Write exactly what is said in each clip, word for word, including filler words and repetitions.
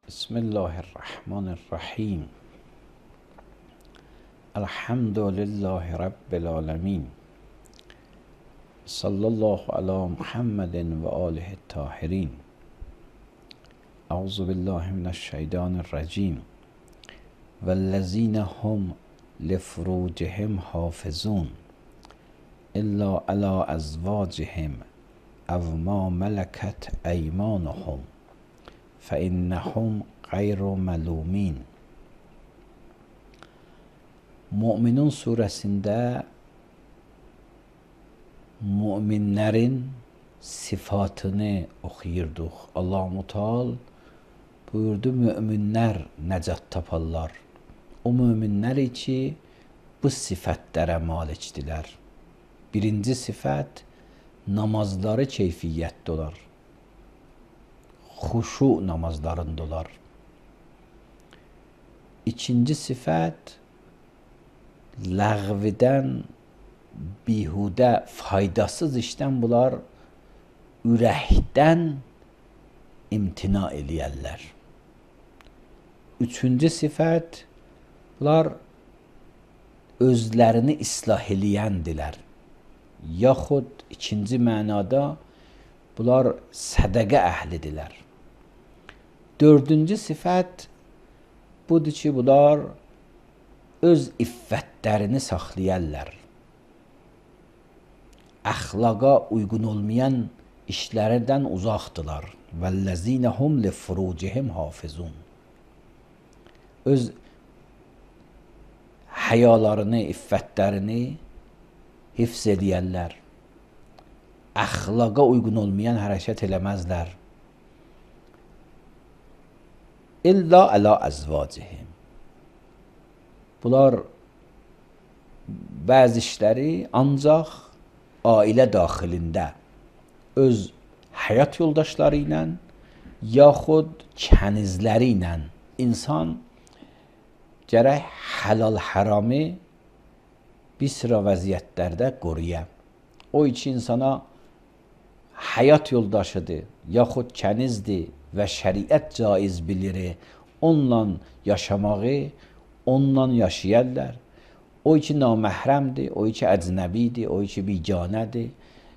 بسم الله الرحمن الرحیم. الحمد لله رب العالمین. صلی الله علی محمد و آله الطاهرین. اعوذ بالله من الشیطان الرجیم. والذین هم لفروجهم حافظون الا علی ازواجهم او ما ملکت ایمانهم فانهم غیر ملومین. Müminun suresinde müminlerin sıfatını okuyurduk. Allah-u Teala buyurdu, müminler necat taparlar. O müminler içi bu sıfatlara malikdiler. Birinci sıfat, namazları keyfiyyətli olar. Xuşu namazlarındalar. İkinci sıfat, ləğvdən, bihudə, faydasız işdən bunlar ürəkdən imtina eləyərlər. Üçüncü sifət, bunlar özlərini islah eləyəndilər. Yaxud ikinci mənada bunlar sədəqə əhlidirlər. Dördüncü sifət budur ki, bunlar öz iffətlərini saxlayarlar. Əxlaqa uyğun olmayan işlərdən uzaqdılar. Vəllezine hum lifrucihim hafizun. Öz həyalarını, iffətlərini hifz edərlər. Əxlaqa uyğun olmayan hərəkət eləməzlər. İlla əla əzvacihim. Bunlar bəzi işləri ancaq ailə daxilində öz həyat yoldaşları ilə yaxud kənizləri ilə insan gərək halal haramı bir sıra vəziyyətlərdə qoruya. O iki insana həyat yoldaşıdır, yaxud kənizdir və şəriət caiz bilir, onunla yaşamağı, onunla yaşayarlar. O iki naməhrəmdir, o iki əcnəbidir, o iki biganədir.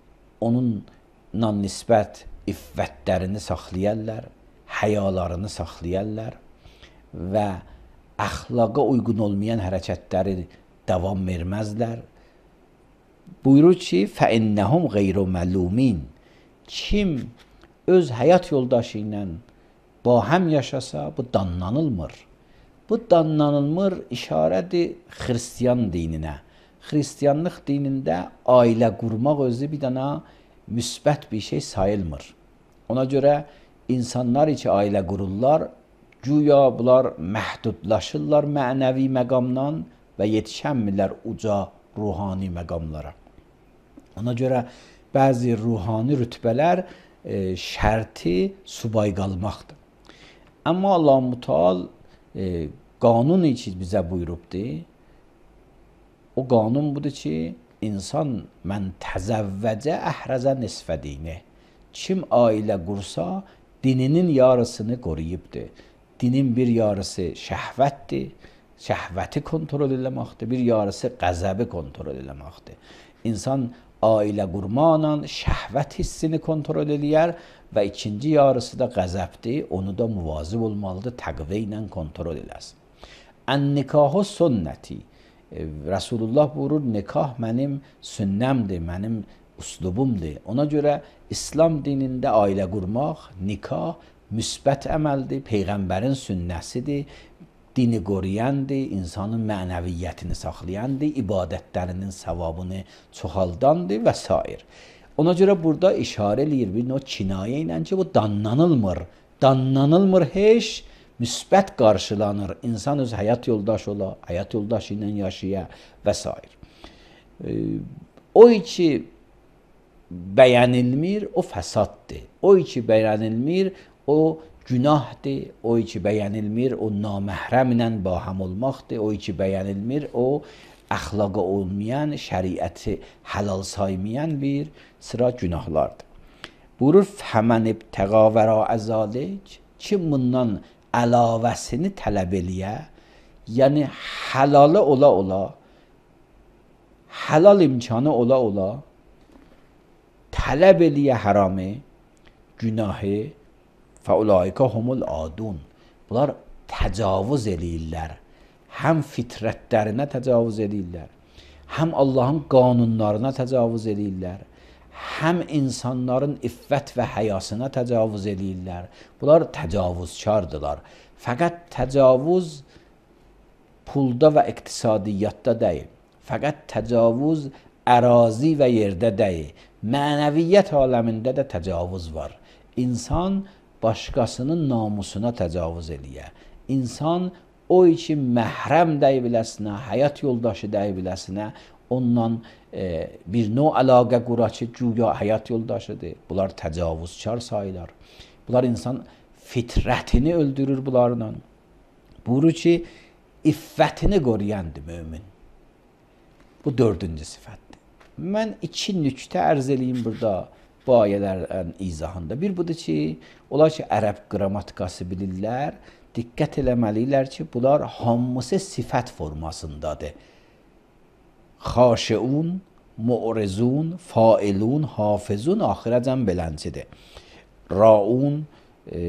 Onunla nisbət iffətlərini saxlayarlar, həyalarını saxlayarlar və əxlaqa uyğun olmayan hərəkətləri davam verməzlər. Buyurur ki, فَإِنَّهُمْ غَيْرُ مَلُومِينَ. Kim öz həyat yoldaşı ilə bahəm yaşasa, bu danlanılmır. Bu danlanılmır işarədir xristiyan dininə. Xristiyanlıq dinində ailə qurmaq özü bir dana müsbət bir şey sayılmır. Ona görə insanlar ki ailə qururlar, güya bunlar məhdudlaşırlar mənəvi məqamdan və yetişənmirlər uca ruhani məqamlara. Ona görə bəzi ruhani rütbələr e, şərti subay qalmaqdır. Amma Allah-u Teala e, qanun ki bizə buyurubdur, o qanun budur ki, insan mən təzəvvəcə əhrəzə nisfə dini. Kim ailə qursa, dininin yarısını qoruyubdur. Dinin bir yarısı şəhvətdir, şəhvəti kontrol eləməkdir, bir yarısı qəzəbi kontrol eləməkdir. İnsan ailə qurmaqla şəhvət hissini kontrol eləyər və ikinci yarısı da qəzəbdir, onu da muvazib olmalıdır, təqvə ilə kontrol eləsin. Ən-nikahu sünnəti. Rasulullah buyurur, nikah mənim sünnəmdir, mənim üslubumdur. Ona görə İslam dinində ailə qurmaq, nikah müsbət əməldir, Peyğəmbərin sünnəsidir, dini qoruyandır, insanın mənəviyyətini saxlayandır, ibadətlərinin savabını çoxaldandır və s. Ona görə burada işarə eləyir bir növ kinayə ilə ki, bu danlanılmır. Danlanılmır heç, müsbət qarşılanır. İnsan öz həyat yoldaşı ola, həyat yoldaşı ilə yaşaya və s. O ki bəyənilmir, o fəsaddır. O ki bəyənilmir, o günahdır. O ki bəyənilmir, o naməhrəmlə bahəm olmaqdır. O ki bəyənilmir, o əxlaqa olmayan, şəriəti halal saymayan bir sıra günahlardır. Buyurur, fəmən ibtəqa vəra əzalik, kim bundan əlavəsini tələb eləyə, yəni halalı ola ola, halal imkanı ola ola, tələb eləyə haramı, günahı, fəulaikə humul adun. Bunlar təcavüz eləyirlər. Həm fitrətlərinə təcavüz eləyirlər, həm Allahın qanunlarına təcavüz eləyirlər, həm insanların iffət və həyasına təcavüz eləyirlər. Bunlar təcavüzkardılar. Fəqət təcavüz pulda və iqtisadiyyatda deyil. Fəqət təcavüz ərazi və yerdə deyil. Mənəviyyət aləmində də təcavüz var. İnsan başqasının namusuna təcavüz eləyə. İnsan o için məhrəm deyə biləsinə, həyat yoldaşı deyə biləsinə, ondan e, bir növ əlaqə qura ki, güya həyat yoldaşıdır. Bunlar təcavüzkar sayılar. Bunlar insan fitrətini öldürür bunlarla. Buyurur ki, iffətini qoruyandır mömin. Bu dördüncü sifətdir. Mən iki nüktə ərz eləyim burada bu ayələrin izahında. Bir budur ki, onlar ki, ərəb qrammatikası bilirlər, diqqət eləməliylər ki, bunlar hamısı sifət formasındadır. Xaşiun, mu'rizun, failun, hafizun axirəcən beləncidir. Raun, e,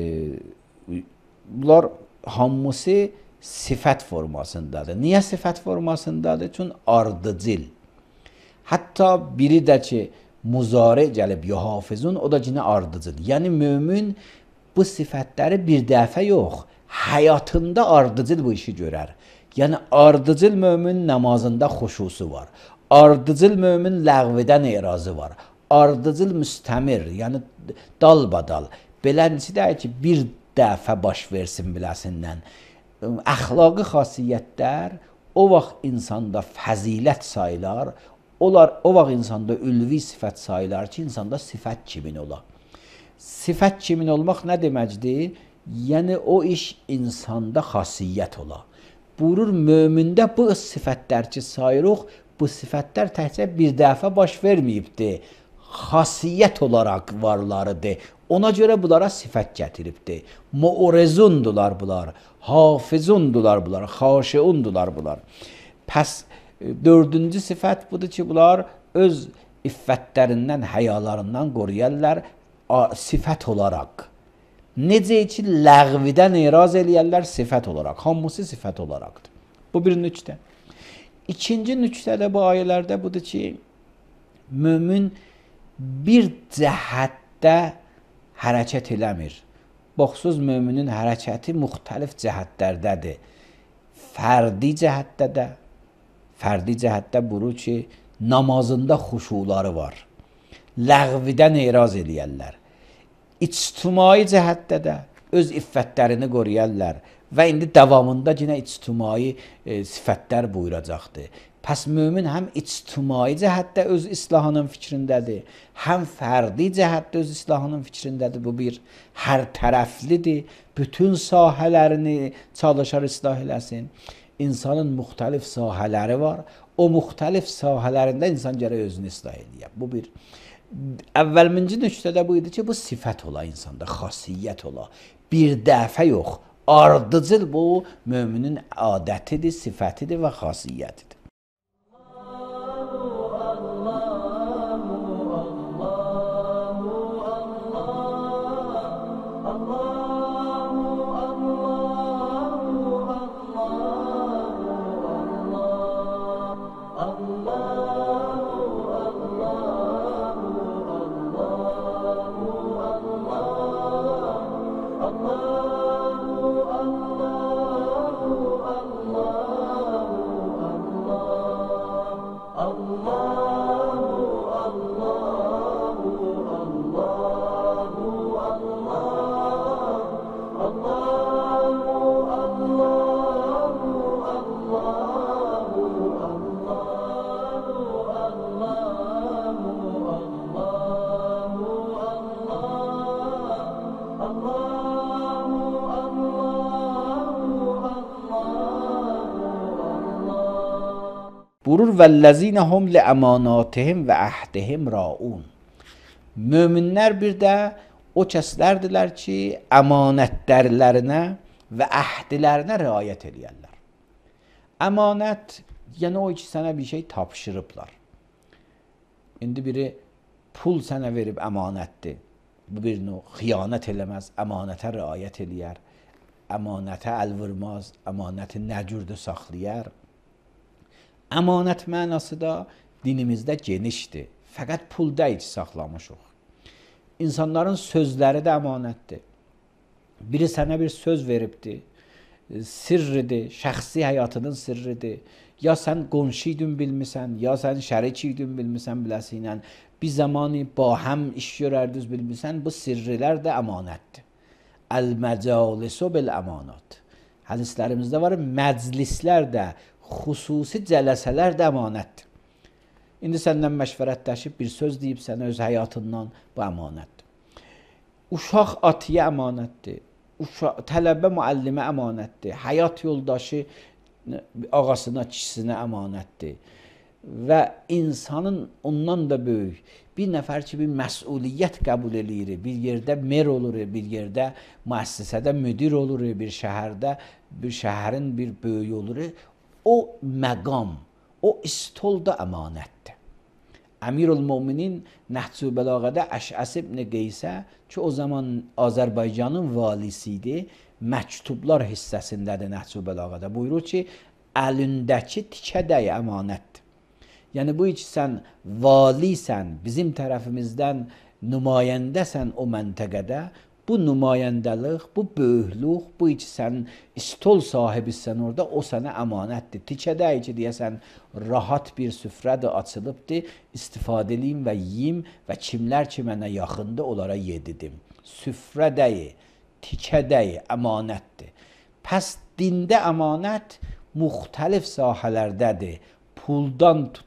bunlar hamısı sifət formasındadır. Niyə sifət formasındadır? Çünki ardıcıl. Hətta biri də ki, muzari gəlib, ya hafizun, o da yine ardıcıl. Yəni, mömin bu sifətləri bir dəfə yox, həyatında ardıcıl bu işi görər. Yəni, ardıcıl mömin namazında xuşusu var. Ardıcıl mömin ləğvidən erazı var. Ardıcıl müstəmir, yəni dalbadal. Beləncə deyək ki, bir dəfə baş versin biləsindən. Əxlaqi xasiyyətlər o vaxt insanda fəzilət sayılar, onlar o vaxt insanda ülvi sifət sayılar ki, insanda sifət kimin ola. Sifət kimin olmaq nə deməkdir? Yəni o iş insanda xasiyyət ola. Buyurur, mömində bu sifətlər ki sayırıq, bu sifətlər təkcə bir dəfə baş verməyibdir. Xasiyyət olaraq varlarıdır. Ona görə bunlara sifət gətiribdir. Mu'rizundular bunlar, hafizundular bunlar, xaşiundular bunlar. Pəs dördüncü sifət budur ki, bunlar öz iffətlərindən, həyalarından qoruyarlar sifət olaraq. Necə ki, ləğvidən eraz eləyərlər sifət olaraq. Hamısı sifət olaraqdır. Bu bir nüktə. İkinci nüktə də bu ayələrdə budur ki, mömin bir cəhətdə hərəkət eləmir. Baxsız, möminin hərəkəti müxtəlif cəhətlərdədir. Fərdi cəhətdə də, fərdi cəhətdə buyurur ki, namazında xuşuları var. Ləğvidən eraz eləyərlər. İctimai cəhətdə də öz iffətlərini qoruyarlar və indi davamında yine ictimai e, sifətlər buyuracaqdır. Pəs mömin həm ictimai cəhətdə öz islahının fikrindədir, həm fərdi cəhətdə öz islahının fikrindədir. Bu bir hər tərəflidir. Bütün sahələrini çalışar islah eləsin. İnsanın müxtəlif sahələri var. O müxtəlif sahələrində insan gərək özünü islah eləyə. Bu bir. Əvvəlminci nüktədə bu idi ki, bu sifət ola insanda, xasiyyət ola. Bir dəfə yox, ardıcıl bu möminin adətidir, sifətidir və xasiyyətidir. Buyurur, vəllezine hum li əmanatihim və əhdihim raun. Möminlər bir də o kəslərdilər ki, əmanətlərlərinə və əhdlərinə riayət eləyərlər. Əmanət, yəni o ki, sənə bir şey tapşırıblar. İndi biri pul sənə verib əmanətdir. Bu bir növ xiyanət eləməz, əmanətə riayət eləyər. Əmanətə əl vurmaz, əmanəti nəcürdü saxlayar. Əmanət mənası da dinimizdə genişdir. Fəqət pulda heç saxlamışıq. İnsanların sözləri də əmanətdir. Biri sənə bir söz veribdir, sirridir, şəxsi həyatının sirridir. Ya sən qonşuydun bilmirsən, ya sən şərikiydin bilmirsən biləsiylə, bir zamanı ba həm iş görərdiniz bilmirsən, bu sirrilər də əmanətdir. Əl-məcalisu bil-əmanat. Hədislərimizdə var, məclislər də, xüsusi cələsələr də əmanətdir. İndi səndən məşvərətləşib bir söz deyib sənə öz həyatından, bu əmanətdir. Uşaq atiyə əmanətdir. Uşaq, tələbə müəllimə əmanətdir. Həyat yoldaşı ağasına, kişisinə əmanətdir. Və insanın ondan da böyük bir nəfər ki, bir məsuliyyət qəbul eləyir. Bir yerdə mer olur, bir yerdə müəssisədə müdir olur, bir şəhərdə, bir şəhərin bir böyüyü olur. O məqam, o istol da əmanətdir. Əmirül-Müminin Nəhcü Bəlağədə Əşəs ibn Qeysə ki, o zaman Azərbaycanın valisi idi, məktublar hissəsindədir Nəhcü Bəlağədə. Buyurur ki, əlindəki tikədəy əmanətdir. Yəni bu ki, sən valisən, bizim tərəfimizdən nümayəndəsən o məntəqədə, bu nümayəndəlik, bu böyüklük, bu ki, sən istol sahibisən orada, o sənə əmanətdir. Tikədəy ki, deyəsən, rahat bir süfrədir, açılıbdır, istifadə edeyim və yiyim və kimlər ki, mənə yaxındır, onlara yedidim. Süfrədəyi, tikədəyi əmanətdir. Pəs dində əmanət müxtəlif sahələrdədir. Puldan tutdu,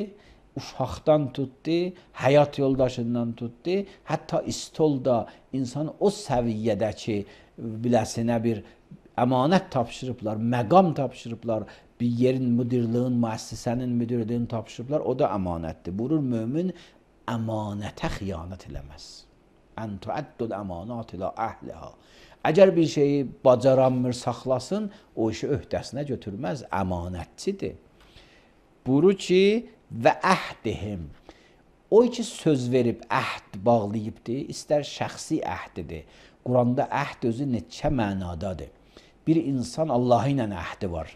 uşaqdan tutdu, həyat yoldaşından tutdu, hətta istolda insan o səviyyədə ki, biləsinə bir əmanət tapşırıblar, məqam tapşırıblar, bir yerin müdirliğin, müəssisənin müdirliğini tapşırıblar, o da əmanətdir. Buyurur, mömin əmanətə xiyanət eləməz. Ən tuəddül əmanat ilə əhliha. Əgər bir şeyi bacaranmır, saxlasın, o işi öhdəsinə götürməz, əmanətçidir. Buyurur ki, və əhdihim. O ki, söz verib, əhd bağlayıbdır, istər şəxsi əhdidir. Quranda əhd özü neçə mənadadır. Bir insan Allah ilə əhdi var.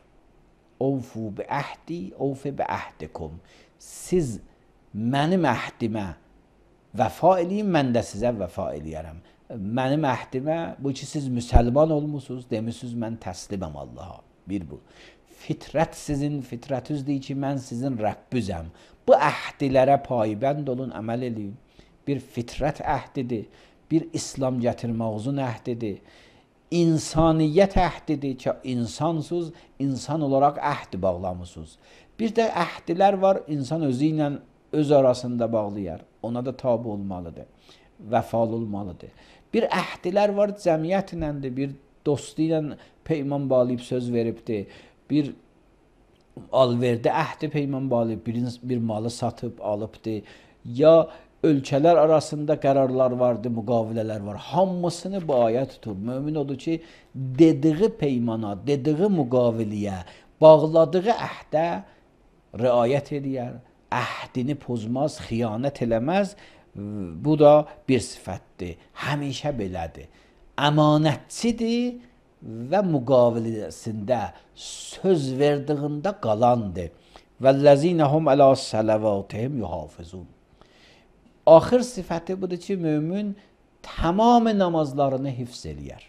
Ovfu bi əhdi, ovfu bi əhdikum. Siz mənim əhdimə vəfa eləyin, mən də sizə vəfa eləyərəm. Mənim əhdimə, bu ki, siz müsəlman olmusunuz, demişsiniz, mən təsliməm Allaha. Bir bu. Fitrət sizin, fitrətüzdür ki, mən sizin Rəbbüzəm. Bu əhdilərə paybənd olun, əməl eləyin. Bir fitrət əhdidir, bir İslam gətirmağızın əhdidir. İnsaniyyət əhdidir ki, insansız, insan olaraq əhd bağlamısınız. Bir də əhdilər var, insan özü ilə öz arasında bağlayar. Ona da tabi olmalıdır, vəfalı olmalıdır. Bir əhdilər var, cəmiyyət iləndir, bir dostu ilə peyman bağlayıb söz veribdir. Bir alverdə əhdi peyman bağlayıb, bir, bir malı satıb, alıbdır. Ya ölkələr arasında qərarlar vardır, müqavilələr var. Hamısını bu aya tutur. Mömin odur ki, dediği peymana, dediği müqaviliyə, bağladığı əhdə riayət edər, əhdini pozmaz, xiyanət eləməz. Bu da bir sifətdir. Həmişə belədir. Əmanətçidir və müqaviləsində söz verdiğində qalandır. Vəlləzinəhum ələ sələvatihim yuhafizun. Axır sifəti budur ki, mömin tamam namazlarını hifz eləyər.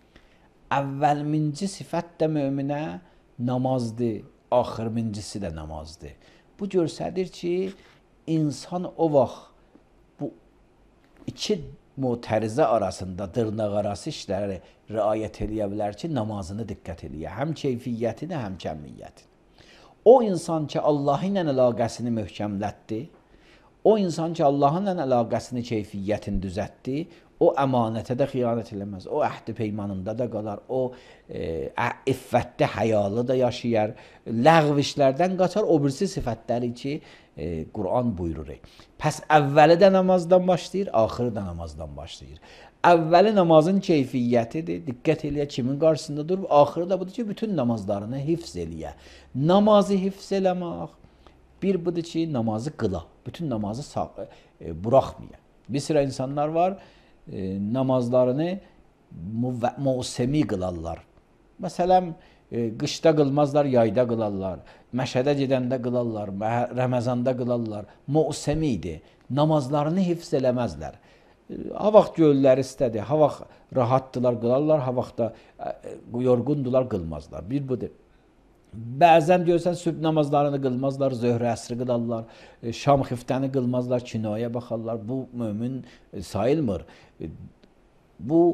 Əvvəlminci sifət də möminə namazdır, axırmincisi də namazdır. Bu görsədir ki, insan o vaxt bu iki mütərizə arasında dırnaq arası işləri riayət eləyə bilər ki, namazını diqqət eləyə. Həm keyfiyyətini, həm kəmiyyətini. O insan ki, Allah ilə əlaqəsini möhkəmlətdi, o insan ki, Allahın əlaqəsini, keyfiyyətini düzətdi, o əmanətə də xiyanət eləməz, o əhdi peymanında da qalar, o e, iffətdə, həyalı da yaşayar, ləğv işlərdən qaçar, o birisi sifətləri ki, e, Kur'an buyurur. Pəs əvvəli də namazdan başlayır, axırı da namazdan başlayır. Əvvəli namazın keyfiyyətidir. Diqqət eləyə kimin qarşısında durub, axırı da budur ki, bütün namazlarını hifz eləyə. Namazı hifz eləmək bir budur ki, namazı qıla. Bütün namazı sağ, e, buraxmaya. Bir sıra insanlar var, e, namazlarını musemi qılarlar. Məsələn, e, qışda qılmazlar, yayda qılarlar. Məşədə gedəndə qılarlar, Rəməzanda qılarlar. Musemidir. Namazlarını hifz eləməzlər. Ha vaxt gölləri istədi, ha vaxt rahatdılar qılarlar, ha vaxt da yorğundular qılmazlar. Bir budur. Bəzən görsən sübh namazlarını qılmazlar, zöhrə əsri qılarlar, şam xiftəni qılmazlar, kinoya baxarlar. Bu mömin sayılmır. Bu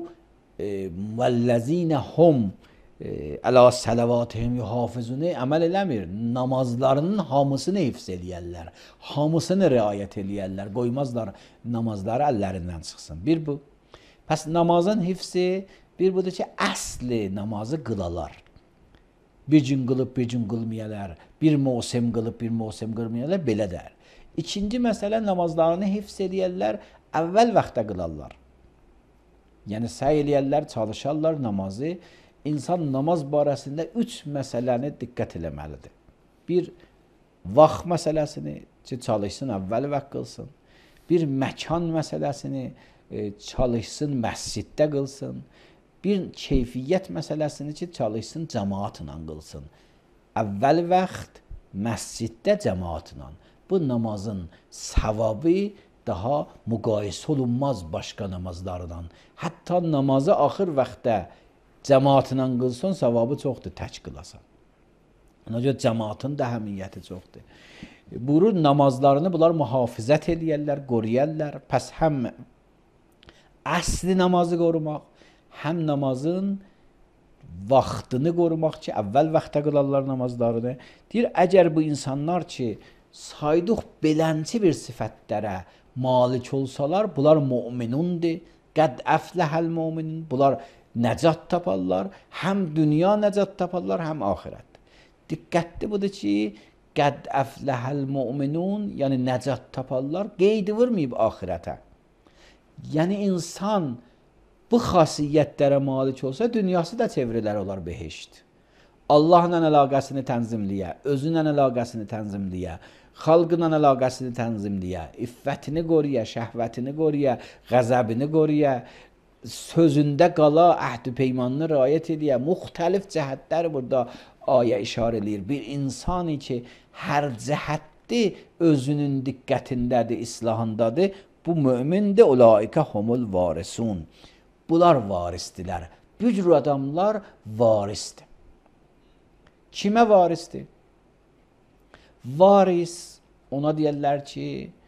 vəllezine hum əla salavatihim yuhafizune əməl eləmir. Namazlarının hamısını hifz eləyərlər. Hamısını riayət eləyərlər. Qoymazlar namazları əllərindən çıxsın. Bir bu. Pəs namazın hifzi bir budur ki, əsli namazı qılalar. Bir gün qılıb, bir gün qılmayalar. Bir musim qılıb, bir musim qılmayalar. Belə dər. İkinci məsələ, namazlarını hifz eləyərlər, əvvəl vaxtda qılarlar. Yəni, səy eləyərlər, çalışarlar namazı. İnsan namaz barəsində üç məsələni diqqət eləməlidir. Bir, vaxt məsələsini ki, çalışsın, əvvəl vaxt qılsın. Bir, məkan məsələsini e, çalışsın, məsciddə qılsın. Bir, keyfiyyət məsələsini ki, çalışsın, cəmaatla qılsın. Əvvəl vaxt, məsciddə cəmaatla. Bu namazın savabı daha müqayisə olunmaz başqa namazlardan. Hətta namazı axır vaxtda cəmaatla qılsın, savabı çoxdur, tək qılasan. Ona görə cəmaatın da əhəmiyyəti çoxdur. Buyurur, namazlarını bunlar mühafizət eləyərlər, qoruyarlar. Pəs həm əsli namazı qorumaq, həm namazın vaxtını qorumaq ki, əvvəl vaxtda qılarlar namazlarını. Deyir, əgər bu insanlar ki, saydıq belənçi bir sifətlərə malik olsalar, bunlar müminundir. Qəd əfləhəl müminun. Bunlar nəcat taparlar, həm dünya nəcat taparlar, həm axirət. Diqqətli budur ki, qəd əfləhəl müminun, yəni nəcat taparlar, qeydi vurmayıb axirətə. Yəni insan bu xasiyyətlərə malik olsa, dünyası da çevrilər olar behişt. Allahla əlaqəsini tənzimləyə, özünlə əlaqəsini tənzimləyə, xalqla əlaqəsini tənzimləyə, iffətini qoruya, şəhvətini qoruya, qəzəbini qoruya, sözündə qala, əhd-i peymanını riayət edə, müxtəlif cəhətlər burada ayə işarə eləyir. Bir insani ki, hər cəhətdə özünün diqqətindədir, islahındadır, bu mömindir, ulaikə humul varisun. Bunlar varisdilər. Bu cür adamlar varisdir. Kimə varisdir? Varis, ona deyərlər ki,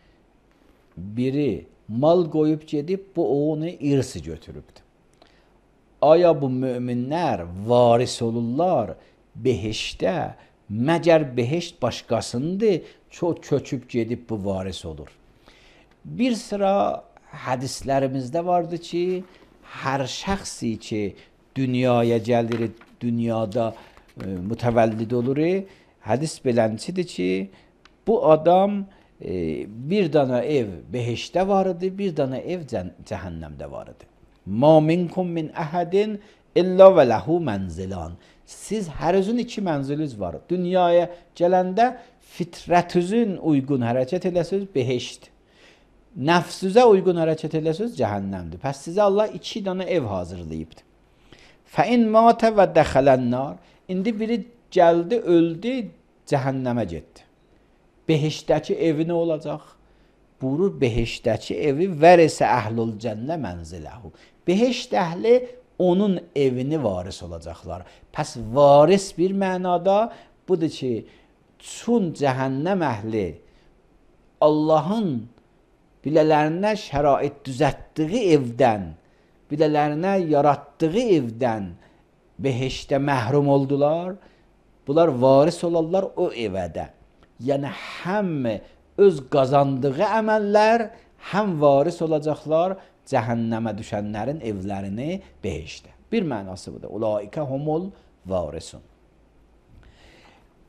biri mal qoyub gedib, bu onu irsi götürübdür. Aya bu möminlər varis olurlar behişdə, məgər behişt başqasındır, çox köçüb gedib bu varis olur. Bir sıra hədislərimizdə vardı ki, hər şəxsi ki, dünyaya gəlir, dünyada e, mütəvəllid olur, hədis belənçidir ki, bu adam e, bir dana ev behişdə var idi, bir dana ev cəhənnəmdə var idi. Ma minkum min əhədin illa və ləhu mənzilan. Siz hər özün iki mənziliniz var. Dünyaya gələndə fitrətüzün uyğun hərəkət eləsiniz, behişt. Nəfsüzə uyğun hərəkət eləsiniz, cəhənnəmdir. Pəs sizə Allah iki dana ev hazırlayıbdır. Fəin matə və dəxələnnar. İndi biri gəldi, öldü, cəhənnəmə getdi. Behişdəki evi nə olacaq? Buyurur, behişdəki evi vərisə əhlul cənnə mənziləhu. Behişd əhli onun evini varis olacaqlar. Pəs varis bir mənada budur ki, çün cəhənnəm əhli Allahın bilələrinə şərait düzətdiyi evdən, bilələrinə yaratdığı evdən behişdə məhrum oldular. Bunlar varis olarlar o evədə. Yəni, həm öz qazandığı əməllər, həm varis olacaqlar cəhənnəmə düşənlərin evlərini behişdə. Bir mənası budur. Ulaikə humul varisun.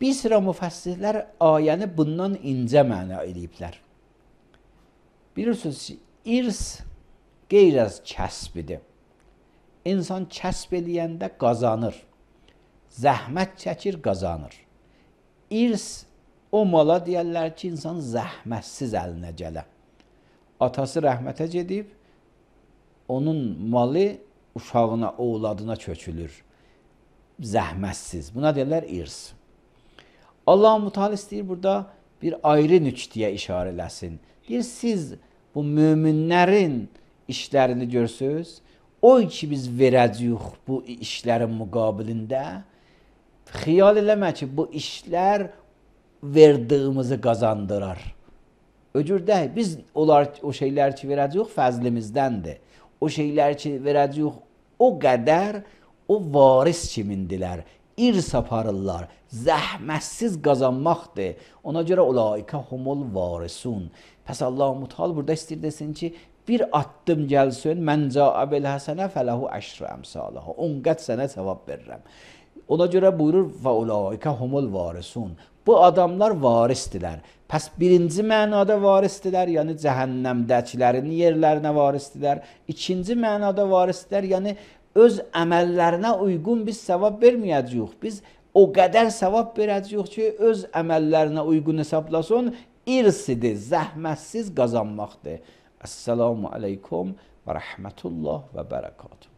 Bir sıra müfəssirlər ayəni bundan incə məna ediblər. Bilirsiniz, irs qeyr az kəsbidir. İnsan kəsb eləyəndə qazanır. Zəhmət çəkir, qazanır. İrs o mala deyərlər ki, insan zəhmətsiz əlinə gələ. Atası rəhmətə gedib, onun malı uşağına, oğladına köçülür. Zəhmətsiz. Buna deyirlər irs. Allah-u Teala istəyir burada bir ayrı nüktəyə işarə eləsin. Deyir, siz bu möminlərin işlərini görsünüz. O ki biz verəcəyik bu işlərin müqabilində, xiyal eləmə ki, bu işlər verdiyimizi qazandırar. Öcür deyil, biz onlar, o şeylər ki verəcəyik fəzlimizdəndir. O şeylər ki verəcəyik o qədər, o varis kimindilər, irs aparırlar, zəhmətsiz qazanmaqdır. Ona görə ulaika humul varisun. Pəs Allah-u Teala burada istəyir desin ki, bir addım gəlsin, mən cəə bil həsənə fələhu əşrü əmsaləhu. on qət sənə cavab verirəm. Ona görə buyurur və ulaika humul varisun. Bu adamlar varisdilər. Pəs birinci mənada varisdilər, yəni cəhənnəmdəkilərin yerlərinə varisdilər. İkinci mənada varisdilər, yəni öz əməllərinə uyğun biz savab verməyəcəyik. Biz o qədər savab verəcəyik ki, öz əməllərinə uyğun hesablasın, irsidir, zəhmətsiz qazanmaqdır. Esselamu aleykum və rəhmətullah və bərəkatuhu.